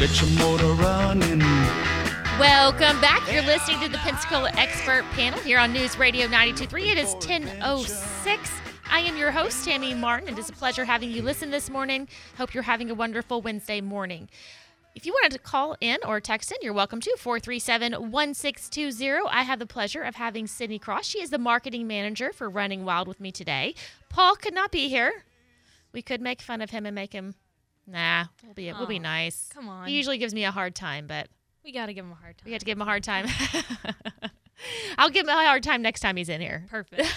Get your motor running. Welcome back. You're listening to the Pensacola Expert Panel here on News Radio 92.3. It is 10:06. I am your host, Tammy Martin, and it's a pleasure having you listen this morning. Hope you're having a wonderful Wednesday morning. If you wanted to call in or text in, you're welcome to 437-1620. I have the pleasure of having Sydney Cross. She is the marketing manager for Running Wild with me today. Paul could not be here. We could make fun of him and make him, we'll be nice. Come on. He usually gives me a hard time, but We got to give him a hard time. we got to give him a hard time. I'll give him a hard time next time he's in here. Perfect.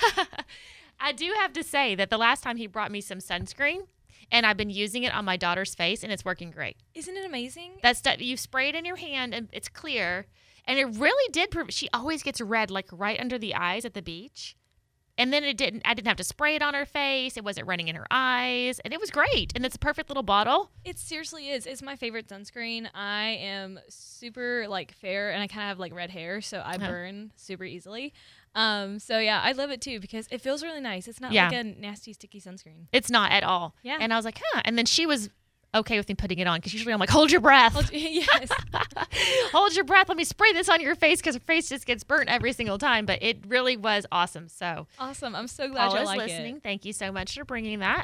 I do have to say that the last time he brought me some sunscreen, and I've been using it on my daughter's face, and it's working great. Isn't it amazing? That stuff, you spray it in your hand, and it's clear. And it really did. She always gets red, like right under the eyes at the beach. And then I didn't have to spray it on her face. It wasn't running in her eyes. And it was great. And it's a perfect little bottle. It seriously is. It's my favorite sunscreen. I am super fair, and I kind of have red hair, so I burn super easily. So yeah, I love it too because it feels really nice. It's not like a nasty, sticky sunscreen. It's not at all. Yeah. And I was like, And then she was okay with me putting it on because usually I'm like, hold your breath. Yes. Hold your breath. Let me spray this on your face because her face just gets burnt every single time. But it really was awesome. So awesome. I'm so glad you like listening. it. Thank you so much for bringing that.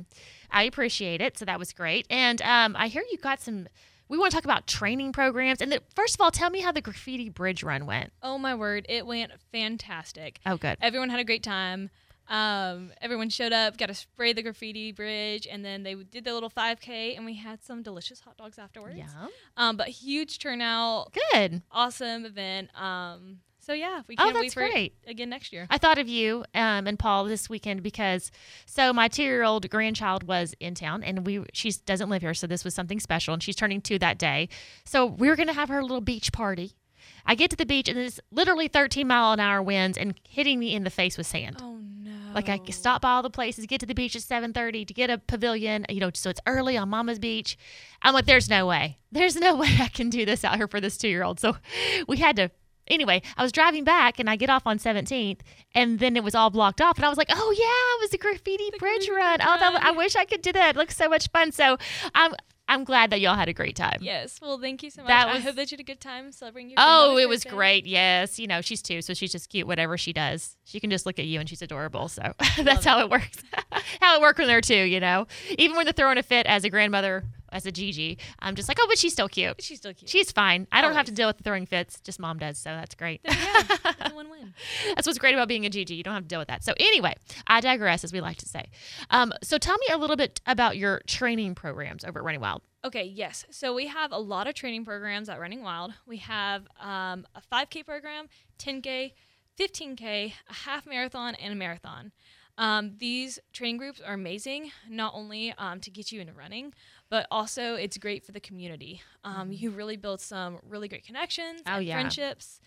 I appreciate it. So that was great. And I hear you got some. We want to talk about training programs. And first of all, tell me how the Graffiti Bridge Run went. Oh my word, it went fantastic. Oh, good. Everyone had a great time. Everyone showed up, got to spray the graffiti bridge, and then they did the little 5K, and we had some delicious hot dogs afterwards. Yeah. But huge turnout. Good. Awesome event. So yeah, we can't wait for great. it again next year. I thought of you and Paul this weekend because my 2-year-old grandchild was in town, and she doesn't live here, so this was something special, and she's turning 2 that day. So we were going to have her little beach party. I get to the beach, and it's literally 13-mile-an-hour winds and hitting me in the face with sand. Oh, no. I stop by all the places, get to the beach at 7:30 to get a pavilion, so it's early on Mama's Beach. I'm like, there's no way. There's no way I can do this out here for this 2-year-old. So we had to. Anyway, I was driving back, and I get off on 17th, and then it was all blocked off. And I was like, oh, yeah, it was the Graffiti Bridge Run. I wish I could do that. It looks so much fun. So I'm glad that y'all had a great time. Yes. Well, thank you so much. I hope that you had a good time celebrating your it was great. Yes. She's 2, so she's just cute. Whatever she does, she can just look at you and she's adorable. So that's how it works. How it works when they're 2, Even when they're throwing a fit as a grandmother, as a Gigi, I'm just like, but she's still cute. She's still cute. She's fine. I don't have to deal with the throwing fits. Just Mom does. So that's great. Yeah. It's a win-win. That's what's great about being a Gigi. You don't have to deal with that. So anyway, I digress, as we like to say. So tell me a little bit about your training programs over at Running Wild. Okay, yes. So we have a lot of training programs at Running Wild. We have a 5K program, 10K, 15K, a half marathon, and a marathon. These training groups are amazing, not only to get you into running, but also it's great for the community. You really build some really great connections and friendships.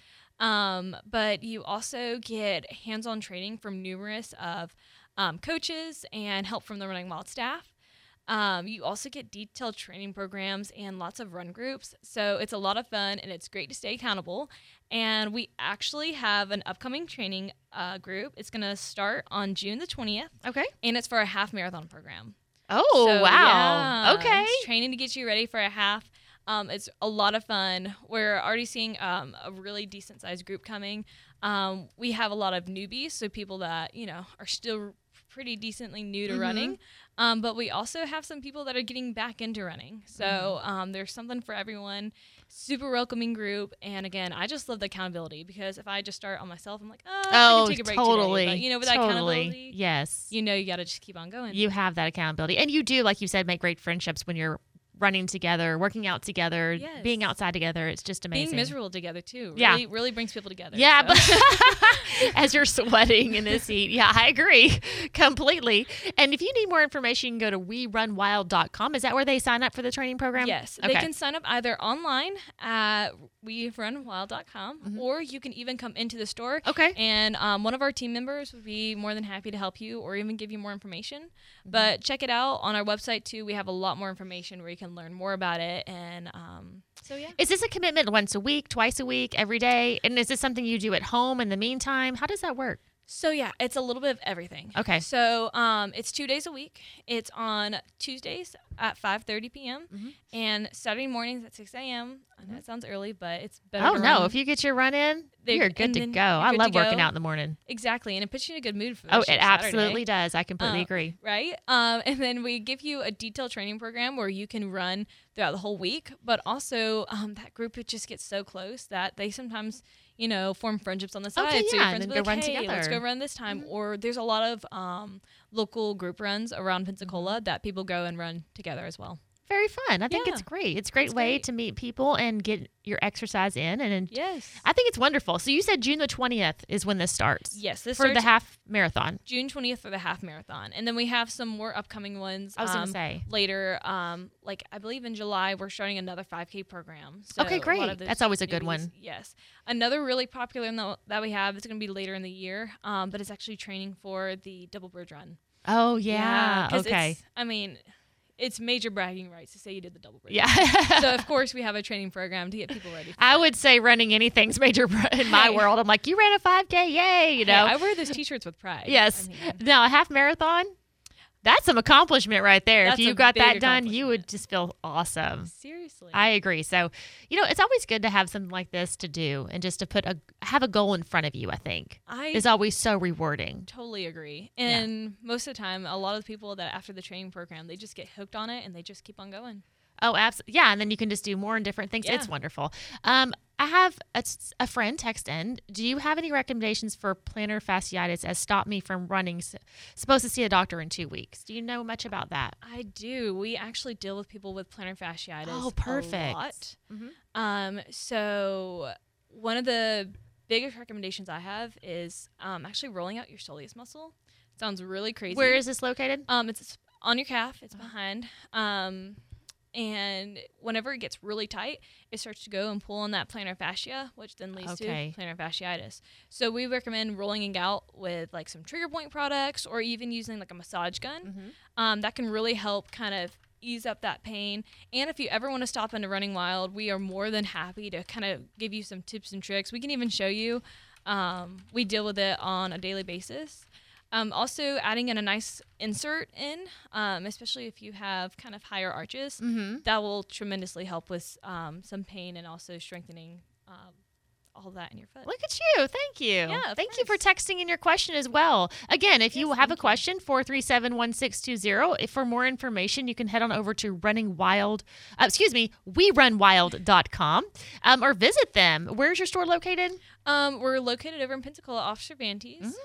But you also get hands-on training from numerous of coaches and help from the Running Wild staff. You also get detailed training programs and lots of run groups. So it's a lot of fun, and it's great to stay accountable. And we actually have an upcoming training group. It's going to start on June the 20th. Okay. And it's for a half marathon program. Oh, so, wow. Yeah, okay. It's training to get you ready for a half. It's a lot of fun. We're already seeing a really decent sized group coming. We have a lot of newbies, so people that, are still pretty decently new to running. But we also have some people that are getting back into running. So there's something for everyone. Super welcoming group. And again, I just love the accountability because if I just start on myself, I'm like, I can take a break totally. Today. But, with that accountability, yes. you got to just keep on going. You have that accountability. And you do, like you said, make great friendships when you're running together, working out together, being outside together. It's just amazing. Being miserable together, too. Really brings people together. Yeah, so. But as you're sweating in this heat. Yeah, I agree completely. And if you need more information, you can go to werunwild.com. Is that where they sign up for the training program? Yes. Okay. They can sign up either online at werunwild.com or you can even come into the store. Okay. And one of our team members would be more than happy to help you or even give you more information. But check it out on our website, too. We have a lot more information where you can learn more about it. And so, yeah. Is this a commitment once a week, twice a week, every day? And is this something you do at home in the meantime? How does that work? So yeah, it's a little bit of everything. Okay. So it's 2 days a week. It's on Tuesdays at 5:30 p.m. and Saturday mornings at 6 a.m. I know it sounds early, but it's better. Oh to no! run. If you get your run in, you're good to go. I good love to go. working out in the morning. Exactly, and it puts you in a good mood for the Oh, rest it of Saturday. absolutely does. I completely agree. Right? And then we give you a detailed training program where you can run throughout the whole week, but also that group, it just gets so close that they sometimes, form friendships on the side. Okay, so yeah, your friends and will then be go like, run hey, together. let's go run this time. Or there's a lot of local group runs around Pensacola that people go and run together as well. Very fun. I think Yeah. it's great. It's a great way to meet people and get your exercise in. And Yes. I think it's wonderful. So you said June the 20th is when this starts. Yes, this for the starts half marathon. June 20th for the half marathon. And then we have some more upcoming ones. I was going to say. Later, like I believe in July, we're starting another 5K program. So Okay, a great. lot of those That's always a good newbies- one. Yes. Another really popular one that we have is going to be later in the year, but it's actually training for the Double Bridge Run. Oh, yeah. 'cause Okay. It's major bragging rights to say you did the Double Bridge. Yeah. So, of course, we have a training program to get people ready for I it. would say running anything's major in my Hey. world. I'm like, you ran a 5K. Yay. You know? Hey, I wear those T-shirts with pride. Yes. I mean, Now, a half marathon, that's some accomplishment right there. That's if you a got that big done, you would accomplishment. just feel awesome. seriously. I agree. So, it's always good to have something like this to do and just to have a goal in front of you, I think, is always so rewarding. Totally agree. And most of the time, a lot of the people that after the training program, they just get hooked on it and they just keep on going. Oh, absolutely. Yeah, and then you can just do more and different things. Yeah. It's wonderful. I have a friend text in. Do you have any recommendations for plantar fasciitis as stopped me from running? Supposed to see a doctor in 2 weeks. Do you know much about that? I do. We actually deal with people with plantar fasciitis. Oh, perfect. A lot. Mm-hmm. So one of the biggest recommendations I have is actually rolling out your soleus muscle. Sounds really crazy. Where is this located? It's on your calf. It's behind. And whenever it gets really tight, it starts to go and pull on that plantar fascia, which then leads to plantar fasciitis. So we recommend rolling it out with like some trigger point products or even using like a massage gun. That can really help kind of ease up that pain. And if you ever want to stop into Running Wild, we are more than happy to kind of give you some tips and tricks. We can even show you. We deal with it on a daily basis. Also adding in a nice insert in, especially if you have kind of higher arches, that will tremendously help with some pain and also strengthening all that in your foot. Look at you. Thank you. Yeah, Thank you for texting in your question as well. Again, if you have a question, 437-1620. For more information, you can head on over to WeRunWild.com or visit them. Where's your store located? We're located over in Pensacola off Cervantes.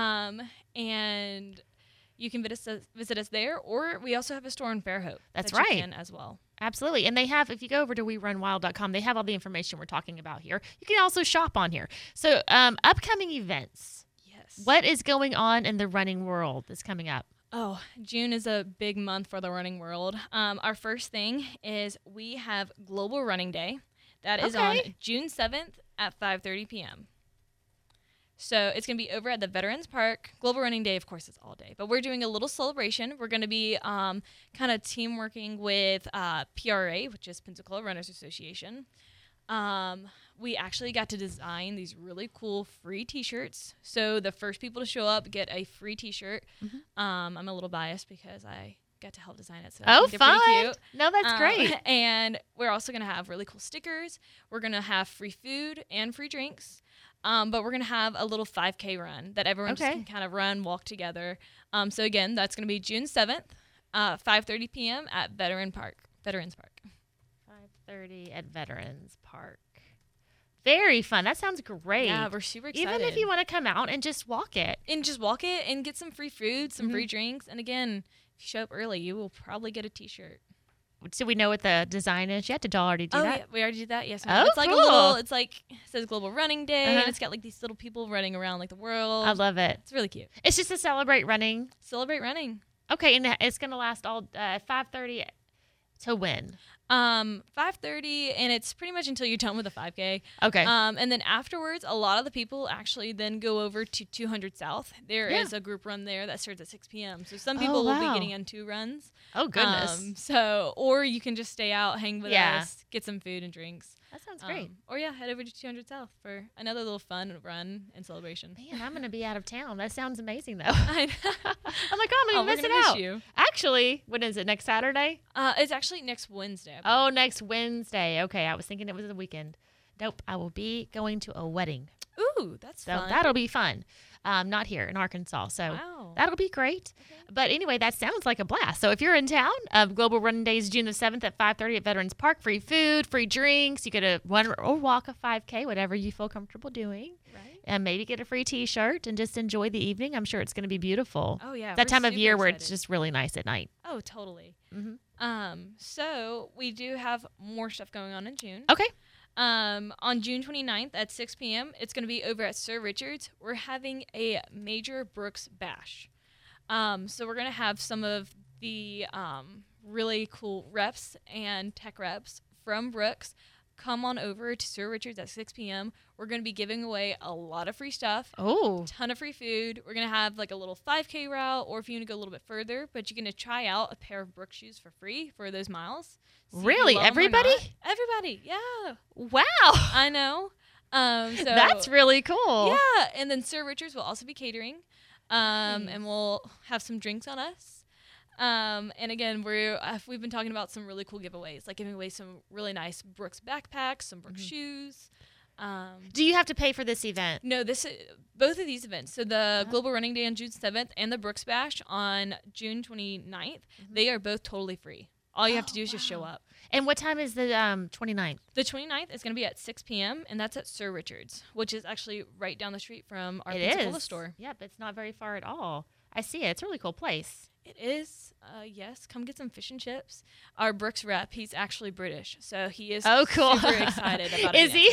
And you can visit us there, or we also have a store in Fairhope. That's that you right. can as well. Absolutely. And they have, if you go over to WeRunWild.com, they have all the information we're talking about here. You can also shop on here. So upcoming events. Yes. What is going on in the running world that's coming up? Oh, June is a big month for the running world. Our first thing is we have Global Running Day. That is on June 7th at 5:30 p.m. So it's going to be over at the Veterans Park. Global Running Day, of course, is all day. But we're doing a little celebration. We're going to be kind of team working with PRA, which is Pensacola Runners Association. We actually got to design these really cool free T-shirts. So the first people to show up get a free T-shirt. I'm a little biased because I got to help design it. So I think they're fun. pretty cute. No, that's great. And we're also going to have really cool stickers. We're going to have free food and free drinks. But we're going to have a little 5K run that everyone just can kind of run, walk together. So, again, that's going to be June 7th, 5:30 p.m. at Veterans Park. 5:30 at Veterans Park. Very fun. That sounds great. Yeah, we're super excited. Even if you want to come out and just walk it. And just walk it and get some free food, some free drinks. And, again, if you show up early, you will probably get a T-shirt. So we know what the design is yet? Did y'all already do that? Yeah, we already did that. Yes. Oh, it's like cool. a little. It's like it says Global Running Day, and it's got like these little people running around like the world. I love it. It's really cute. It's just to celebrate running. Celebrate running. Okay, and it's going to last all 5:30 To when? 5:30, and it's pretty much until you're done with the 5K. Okay. And then afterwards, a lot of the people actually then go over to 200 South. There is a group run there that starts at 6 p.m. So some people will be getting on 2 runs. Oh, goodness. Or you can just stay out, hang with us, get some food and drinks. That sounds great. Or head over to 200 South for another little fun run and celebration. Man, I'm going to be out of town. That sounds amazing, though. I know. I'm like, oh, I'm going to miss it out. You. Actually, when is it? Next Saturday? It's actually next Wednesday. Oh, next Wednesday. Okay, I was thinking it was the weekend. Nope, I will be going to a wedding. Ooh, that's fun. So that'll be fun. Not here in Arkansas. So that'll be great. Okay. But anyway, that sounds like a blast. So if you're in town, Global Running Days, June the 7th at 5:30 at Veterans Park. Free food, free drinks. You get a run or walk a 5K, whatever you feel comfortable doing. Right. And maybe get a free T-shirt and just enjoy the evening. I'm sure it's going to be beautiful. Oh, yeah. That time of year where it's just really nice at night. Oh, totally. Mm-hmm. So we do have more stuff going on in June. Okay. On June 29th at 6 p.m., it's going to be over at Sir Richard's. We're having a Major Brooks Bash. So we're going to have some of the really cool reps and tech reps from Brooks come on over to Sir Richard's at 6 p.m. We're going to be giving away a lot of free stuff. Oh. Ton of free food. We're going to have like a little 5K route, or if you want to go a little bit further, but you're going to try out a pair of Brooks shoes for free for those miles. Really? Everybody? Everybody, yeah. Wow. I know. So that's really cool. Yeah, and then Sir Richard's will also be catering, and we'll have some drinks on us. And again, we've been talking about some really cool giveaways, like giving away some really nice Brooks backpacks, some Brooks shoes. Do you have to pay for this event? No, both of these events. So the Global Running Day on June 7th and the Brooks Bash on June 29th, they are both totally free. All you have to do is just show up. And what time is the 29th? The 29th is going to be at 6 p.m., and that's at Sir Richard's, which is actually right down the street from our Pensacola store. Yep, it's not very far at all. I see it. It's a really cool place. It is. Yes, come get some fish and chips. Our Brooks rep, he's actually British, so he is super excited about it. Is he?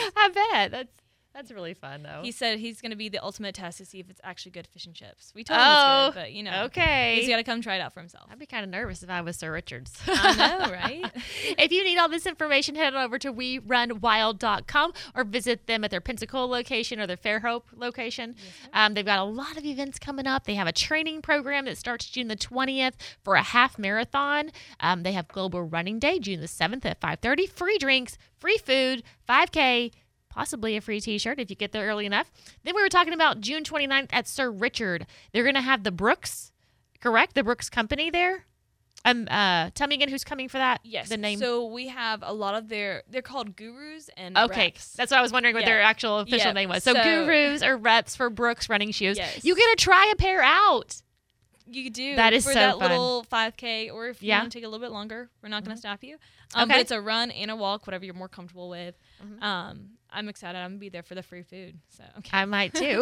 I bet. That's really fun, though. He said he's going to be the ultimate test to see if it's actually good fish and chips. We told him it's good, but, okay. He's got to come try it out for himself. I'd be kind of nervous if I was Sir Richard's. I know, right? If you need all this information, head on over to WeRunWild.com or visit them at their Pensacola location or their Fairhope location. Yes, they've got a lot of events coming up. They have a training program that starts June the 20th for a half marathon. They have Global Running Day, June the 7th at 5:30. Free drinks, free food, 5K, possibly a free T-shirt if you get there early enough. Then we were talking about June 29th at Sir Richard. They're going to have the Brooks, correct? The Brooks Company there. Tell me again who's coming for that. Yes. The name. So we have a lot of they're called gurus and reps. That's what I was wondering what their actual official name was. So gurus or reps for Brooks running shoes. Yes. You get to try a pair out. You do. That is for so that fun. Little 5K, or if you want to take a little bit longer, we're not going to stop you. But it's a run and a walk, whatever you're more comfortable with. I'm excited. I'm going to be there for the free food. So I might too.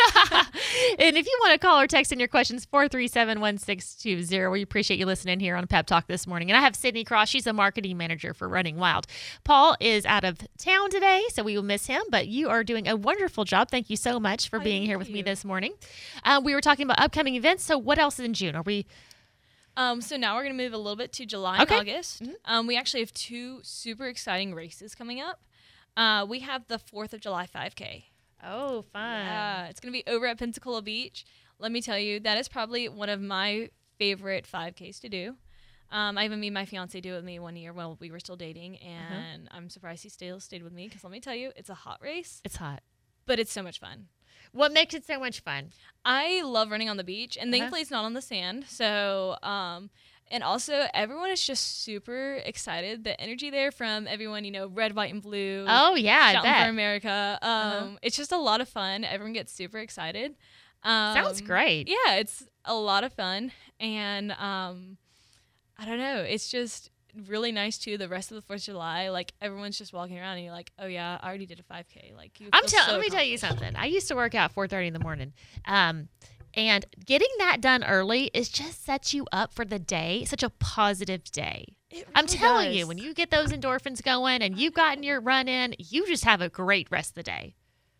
And if you want to call or text in your questions, 437-1620. We appreciate you listening here on Pep Talk this morning. And I have Sydney Cross. She's a marketing manager for Running Wild. Paul is out of town today, so we will miss him. But you are doing a wonderful job. Thank you so much for being here with me this morning. We were talking about upcoming events. So what else is in June? Are we... So now we're going to move a little bit to July and August. We actually have 2 super exciting races coming up. We have the 4th of July 5K. Oh, fun. It's going to be over at Pensacola Beach. Let me tell you, that is probably one of my favorite 5Ks to do. I even made my fiance do it with me one year while we were still dating, and I'm surprised he still stayed with me because let me tell you, it's a hot race. It's hot. But it's so much fun. What makes it so much fun? I love running on the beach, and thankfully it's not on the sand. So, and also everyone is just super excited. The energy there from everyone, red, white, and blue. Oh yeah, Shouting I bet. for America. It's just a lot of fun. Everyone gets super excited. Sounds great. Yeah, it's a lot of fun, and I don't know. It's just really nice too. The rest of the 4th of July, like everyone's just walking around and you're like, oh yeah, I already did a 5K. Like let me tell you something. I used to work out 4:30 in the morning. And getting that done early is just sets you up for the day. Such a positive day. Really I'm telling you, when you get those endorphins going and you've gotten your run in, you just have a great rest of the day.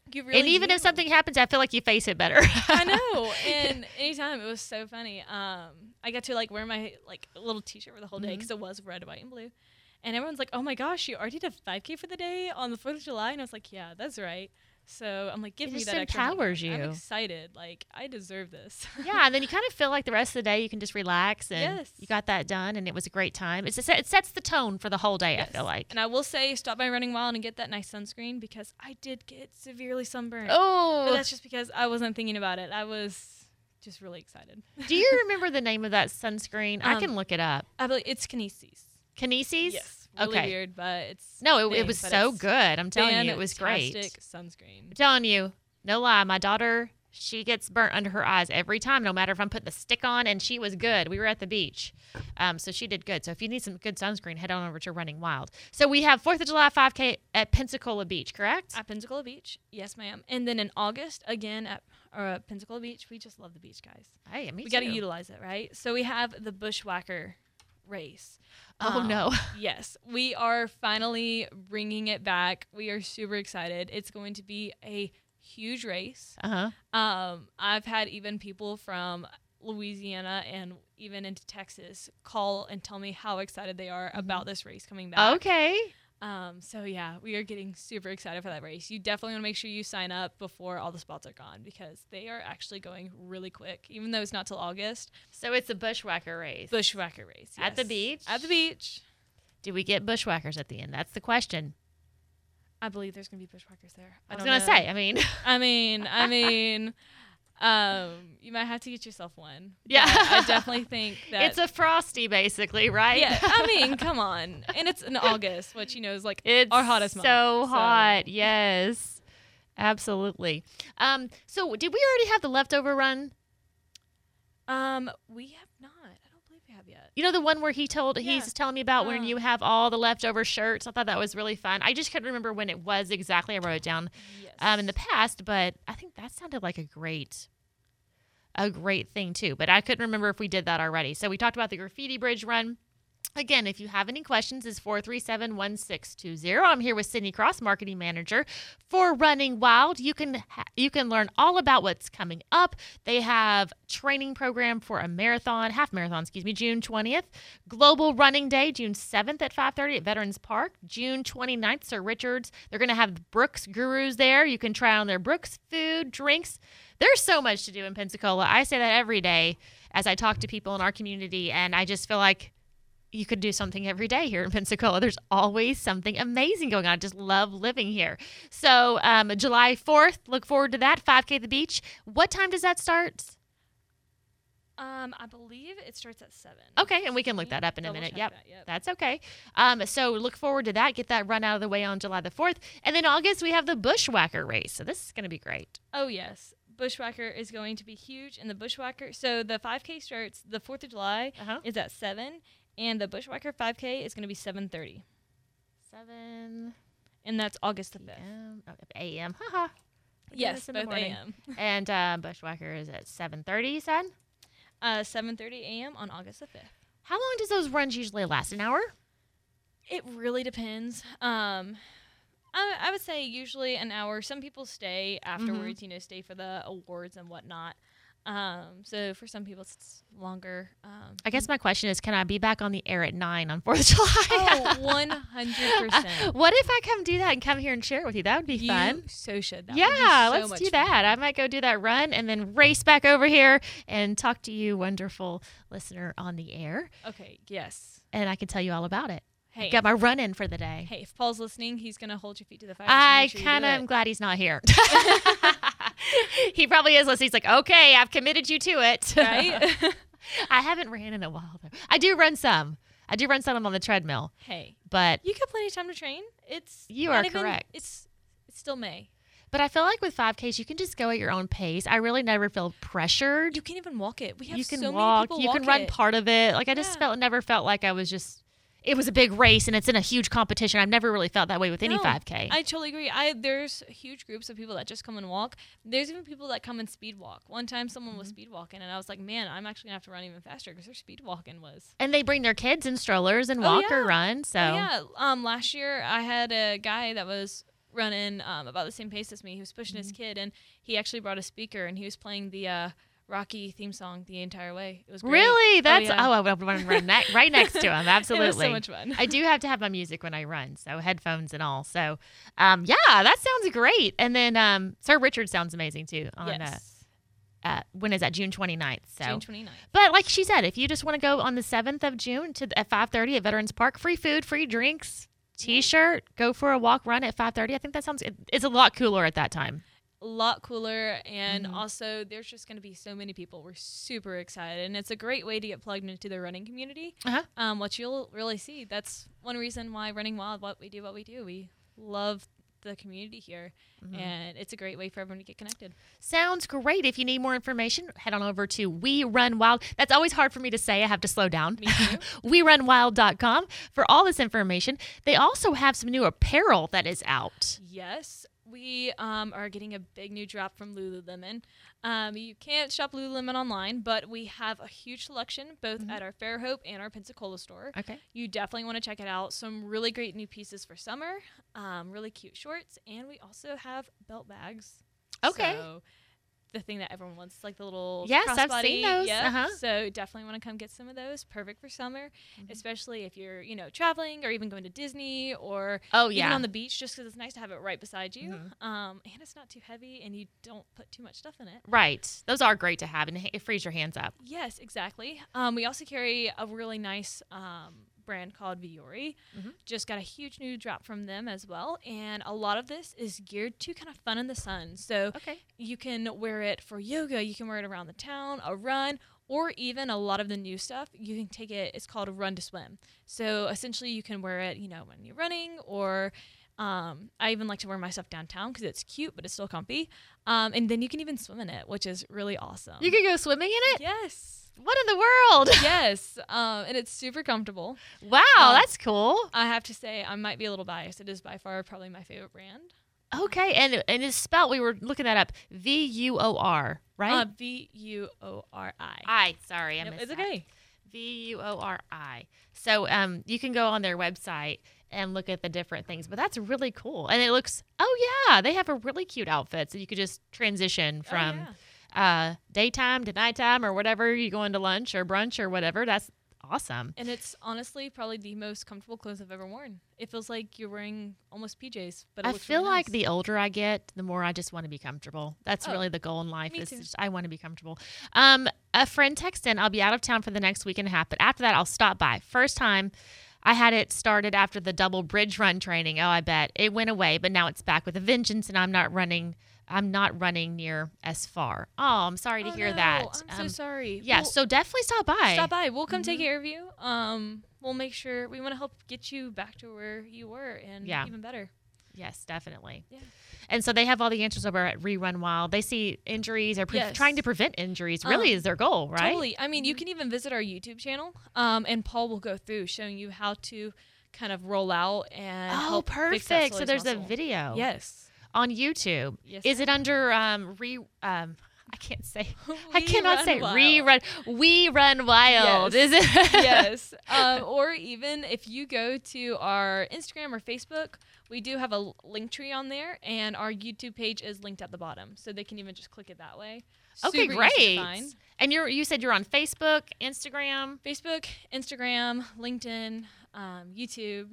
You really and even do. if something happens, I feel like you face it better. I know. And anytime, it was so funny. I got to like wear my like little T-shirt for the whole day because it was red, white, and blue. And everyone's like, "Oh my gosh, you already did a 5K for the day on the 4th of July?" And I was like, "Yeah, that's right." So I'm like, "Give It me just that extra." empowers I'm you. excited. Like I deserve this. Yeah, and then you kind of feel like the rest of the day you can just relax and Yes. you got that done, and it was a great time. It sets the tone for the whole day. Yes. I feel like. And I will say, stop by Running Wild and get that nice sunscreen because I did get severely sunburned. Oh, But that's just because I wasn't thinking about it. I was just really excited. do you remember the name of that sunscreen? I can look it up. I believe it's Kinesis. Kinesis? Yes. Really Okay. weird, but it's No, it big, was but so it's good. I'm telling you, it was great. fantastic sunscreen. I'm telling you, no lie. My daughter, she gets burnt under her eyes every time, no matter if I'm putting the stick on, and she was good. We were at the beach, so she did good. So if you need some good sunscreen, head on over to Running Wild. So we have 4th of July 5K at Pensacola Beach, correct? At Pensacola Beach, yes, ma'am. And then in August, again at Pensacola Beach, we just love the beach, guys. Hey, me We got to too. utilize it, right? So we have the Bushwhacker race. Oh, no. Yes, we are finally bringing it back. We are super excited. It's going to be a huge race. Uh-huh. I've had even people from Louisiana and even into Texas call and tell me how excited they are about this race coming back. Okay. So yeah, we are getting super excited for that race. You definitely want to make sure you sign up before all the spots are gone because they are actually going really quick, even though it's not till August. So it's a bushwhacker race. Bushwhacker race. At the yes. beach? At the beach. Do we get bushwhackers at the end? That's the question. I believe there's going to be bushwhackers there. I was going to say, I mean. I mean, you might have to get yourself one. Yeah. But I definitely think that It's a Frosty, basically, right? yeah, I mean, come on. And it's in August, which, is like It's our hottest month. so hot. Yes. Absolutely. So did we already have the leftover run? We have not. I don't believe we have yet. You know, the one where he's Yeah. telling me about when you have all the leftover shirts. I thought that was really fun. I just couldn't remember when it was exactly. I wrote it down Yes. in the past, but I think that sounded like a great thing too. But I couldn't remember if we did that already. So we talked about the Graffiti Bridge run. Again, if you have any questions, it's 437-1620. I'm here with Sydney Cross, marketing manager for Running Wild. You can learn all about what's coming up. They have training program for a half marathon, June 20th. Global Running Day, June 7th at 5:30 at Veterans Park. June 29th, Sir Richards. They're going to have Brooks Gurus there. You can try on their Brooks food, drinks. There's so much to do in Pensacola. I say that every day as I talk to people in our community, and I just feel like you could do something every day here in Pensacola. There's always something amazing going on. I just love living here. So July 4th, look forward to that. 5K at the beach. What time does that start? I believe it starts at 7. Okay, and we can look that up in a Double minute. check Yep, that, yep. that's okay. So look forward to that. Get that run out of the way on July the 4th. And then August, we have the Bushwhacker race. So this is going to be great. Oh, yes. Bushwhacker is going to be huge. And the Bushwhacker, so the 5K starts the 4th of July is at 7. And the Bushwhacker 5K is going to be 7:30. 7 And that's August the 5th. a.m. Haha. Yes, in the both morning. a.m. And Bushwhacker is at 7:30, you said? 7:30 a.m. on August the 5th. How long does those runs usually last? An hour? It really depends. I would say usually an hour. Some people stay afterwards, stay for the awards and whatnot. So for some people it's longer. I guess my question is, can I be back on the air at 9 on 4th of July? 100%. What if I come do that and come here and share it with you? That would be fun. You so should. That would be Yeah, so let's much do fun. that. I might go do that run and then race back over here and talk to you, wonderful listener, on the air. Okay, yes. And I can tell you all about it. Hey. Got my run in for the day. Hey, if Paul's listening, he's going to hold your feet to the fire. I So make sure you kind do of it. am glad he's not here. He probably is listening. He's like, okay, I've committed you to it. Right? I haven't ran in a while, though. I do run some on the treadmill, Hey, but you got plenty of time to train. You not are even- correct. It's still May. I feel like with 5Ks, you can just go at your own pace. I really never feel pressured. You can't even walk it. We have You can so walk. many people You can walk run it. part of it. Like I just never felt like I was just. It was a big race and it's in a huge competition. I've never really felt that way with any No, 5K. I totally agree. There's huge groups of people that just come and walk. There's even people that come and speed walk. One time someone was speed walking and I was like, man, I'm actually going to have to run even faster because their speed walking was. And they bring their kids in strollers and walk or run. So Oh, yeah. Last year I had a guy that was running about the same pace as me. He was pushing his kid, and he actually brought a speaker, and he was playing the Rocky theme song the entire way. It was great. Really? That's yeah. I would run right next to him. Absolutely. It was so much fun. I do have to have my music when I run, so headphones and all. So, yeah, that sounds great. And then Sir Richard sounds amazing too. On Yes. when is that? June 29th. So. June 29th. But like she said, if you just want to go on the 7th of June at 5:30 at Veterans Park, free food, free drinks, T-shirt, go for a walk, run at 5:30. I think that sounds. It's a lot cooler at that time. A lot cooler, and also there's just going to be so many people. We're super excited, and it's a great way to get plugged into the running community. What you'll really see. That's one reason why Running Wild, what we do. We love the community here, and it's a great way for everyone to get connected. Sounds great. If you need more information, head on over to We Run Wild. That's always hard for me to say. I have to slow down. Me too. WeRunWild.com for all this information. They also have some new apparel that is out. Yes. We are getting a big new drop from Lululemon. You can't shop Lululemon online, but we have a huge selection both at our Fairhope and our Pensacola store. Okay. You definitely want to check it out. Some really great new pieces for summer, really cute shorts, and we also have belt bags. Okay. So the thing that everyone wants, like the little Yes, I've crossbody. seen those. Yeah. So definitely want to come get some of those. Perfect for summer, especially if you're, traveling or even going to Disney or even on the beach, just because it's nice to have it right beside you. And it's not too heavy, and you don't put too much stuff in it. Right. Those are great to have, and it frees your hands up. Yes, exactly. We also carry a really nice brand called Viore. Just got a huge new drop from them as well, and a lot of this is geared to kind of fun in the sun. So you can wear it for yoga, you can wear it around the town, a run, or even a lot of the new stuff you can take it. It's called a run to swim. So essentially you can wear it when you're running, or I even like to wear my stuff downtown because it's cute but it's still comfy, and then you can even swim in it, which is really awesome. You can go swimming in it? Yes. What in the world? Yes, and it's super comfortable. Wow, that's cool. I have to say, I might be a little biased. It is by far probably my favorite brand. Okay, and it's spelled, we were looking that up, VUOR, right? VUORI. Sorry, I missed It's that. okay. VUORI. So you can go on their website and look at the different things, but that's really cool. And it looks, they have a really cute outfit, so you could just transition from daytime to nighttime or whatever, you go into lunch or brunch or whatever. That's awesome. And it's honestly probably the most comfortable clothes I've ever worn. It feels like you're wearing almost PJs, but it I looks feel really like nice. the older I get, the more I just want to be comfortable. That's really the goal in life. Me Is too. just, I want to be comfortable. A friend texted in, I'll be out of town for the next week and a half, but after that I'll stop by. First time I had it started after the double bridge run training. Oh, I bet it went away, but now it's back with a vengeance, and I'm not running near as far. Oh, I'm sorry to hear that. I'm so sorry. Yeah, so definitely stop by. Stop by. We'll come take care of you. We'll make sure we want to help get you back to where you were and even better. Yes, definitely. Yeah. And so they have all the answers over at Rerun Wild. They see injuries or trying to prevent injuries really is their goal, right? Totally. I mean, you can even visit our YouTube channel, and Paul will go through showing you how to kind of roll out and help fix that perfect. So there's muscle. a video. Yes. On YouTube. Yes, is it under I cannot say Wild. We Run Wild. Yes. Is it? Yes. Or even if you go to our Instagram or Facebook, we do have a link tree on there, and our YouTube page is linked at the bottom, so they can even just click it that way. Okay, Super great. easy to find. And you said you're on Facebook, Instagram. Facebook, Instagram, LinkedIn, YouTube.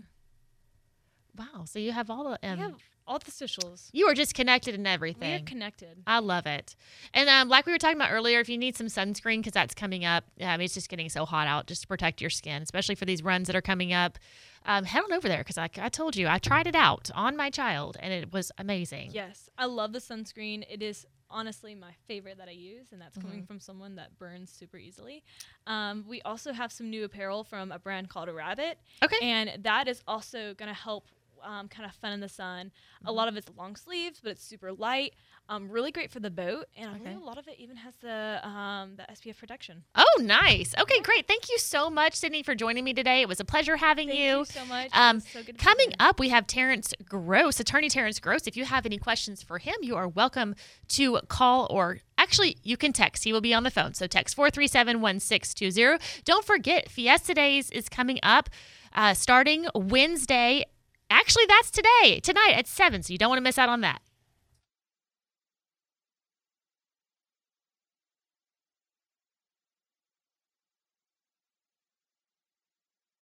Wow. So you have all the We have all the socials. you are just connected in We are everything. connected. I love it. And like we were talking about earlier, if you need some sunscreen, because that's coming up, it's just getting so hot out, just to protect your skin, especially for these runs that are coming up. Head on over there, because I told you, I tried it out on my child, and it was amazing. Yes. I love the sunscreen. It is honestly my favorite that I use, and that's coming from someone that burns super easily. We also have some new apparel from a brand called Rabbit. Okay. And that is also going to help kind of fun in the sun. A lot of it's long sleeves, but it's super light. Really great for the boat, and I believe a lot of it even has the SPF protection. Oh, nice. Okay, great. Thank you so much, Sydney, for joining me today. It was a pleasure having Thank you. you so much. It was so good to be Coming here. up, we have Terrence Gross, attorney Terrence Gross. If you have any questions for him, you are welcome to call, or actually, you can text. He will be on the phone. So text 437-1620. Don't forget, Fiesta Days is coming up starting Wednesday, Actually, that's tonight at 7, so you don't want to miss out on that.